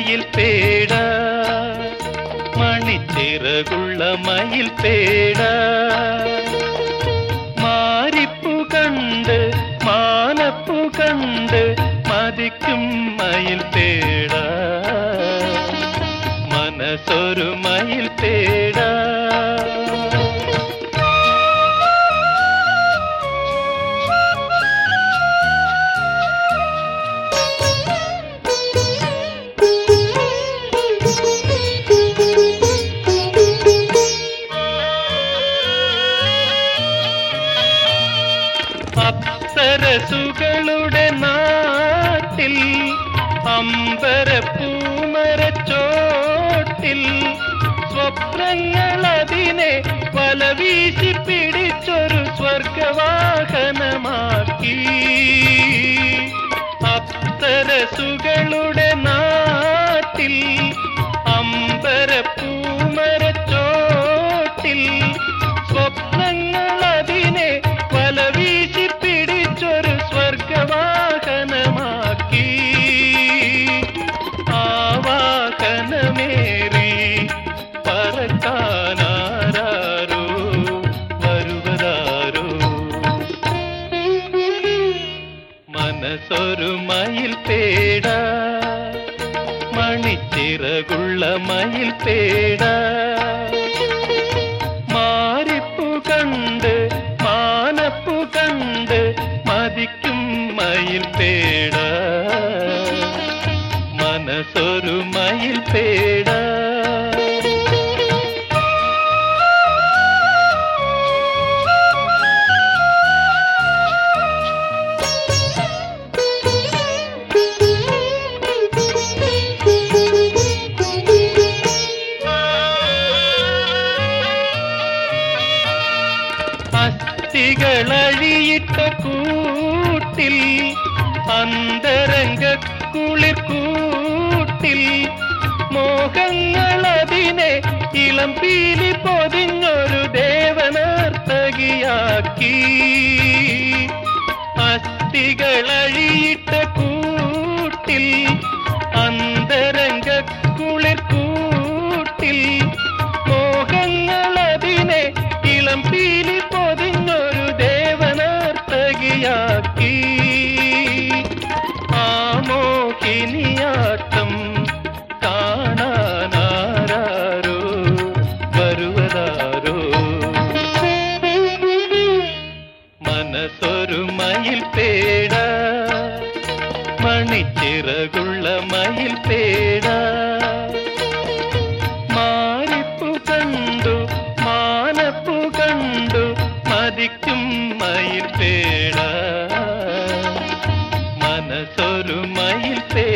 മയിൽ പേട മണിച്ചിറകുള്ള മയിൽ പേട മാരിപ്പു കണ്ട് മാനപ്പു കണ്ട് മതിക്കും മയിൽ പേട മനസ്സൊരു മയിൽ പേട അപ്സരസുകളുടെ നാട്ടിൽ അമ്പരപ്പൂമരച്ചോട്ടിൽ സ്വപ്നങ്ങളതിനെ വലവീശി പിടിച്ചൊരു സ്വർഗവാഹനമാക്കി. അപ്സരസുകളുടെ നാട്ടിൽ അമ്പരപ്പൂമരച്ചോട്ടിൽ സ്വപ്നങ്ങളതിനെ വലവീശി പിടിച്ചൊരു സ്വർഗവാഹനമാക്കി. ആ വാഹനമേറി പറക്കാനാരോ വരുവതാരോ മനസ്സൊരു മയിൽ പേട മണിച്ചിറകുള്ള മയിൽ പേട മാരിപ്പു കണ്ട് മാനപ്പു കണ്ട് മതിക്കും മയിൽ പേട മനസ്സൊരു മയിൽ പേട അസ്ഥികളഴിയിട്ട കൂട്ടിൽ അന്തരംഗ കുളിർ കൂട്ടിൽ മോഹങ്ങളതിനെ ഇളം പീലി പൊതിഞ്ഞൊരു ദേവനർത്തകിയാക്കി. അസ്ഥികളഴിയിട്ട കൂട്ടിൽ അന്തരംഗ കുളിർ കൂട്ടിൽ മോഹങ്ങളതിനെ ഇളം പീലി പൊതിഞ്ഞൊരു ദേവനർത്തകിയാക്കി. ആ മോഹിനിയാട്ടം കാണാനാരോ വരുവതാരോ മനസ്സൊരു മയിൽ പേട മണിച്ചിറകുള്ള മയിൽ പേട മാരിപ്പു കണ്ടു മാനപ്പു കണ്ടു മതിക്കും മയിൽ പേട മനസ്സൊരു മയിൽ പേട.